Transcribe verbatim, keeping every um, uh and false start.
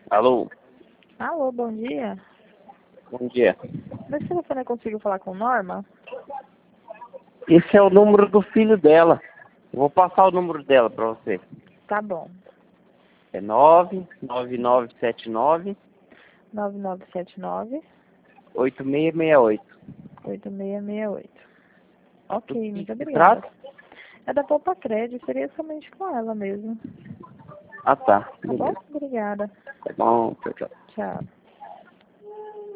Alô, Alô, bom dia. bom dia. Nesse telefone eu consigo falar com Norma? Esse é o número do filho dela. Eu vou passar o número dela para você. Tá bom. É nove nove nove sete nove nove nove sete nove, oito seis seis oito. oito seis seis oito. Ok, muito Se obrigada. trata? É da Poupa Crédito, seria somente com ela mesmo. Ah, tá. Tá bom? Beleza. Obrigada. Tá bom, tchau, tchau. Tchau.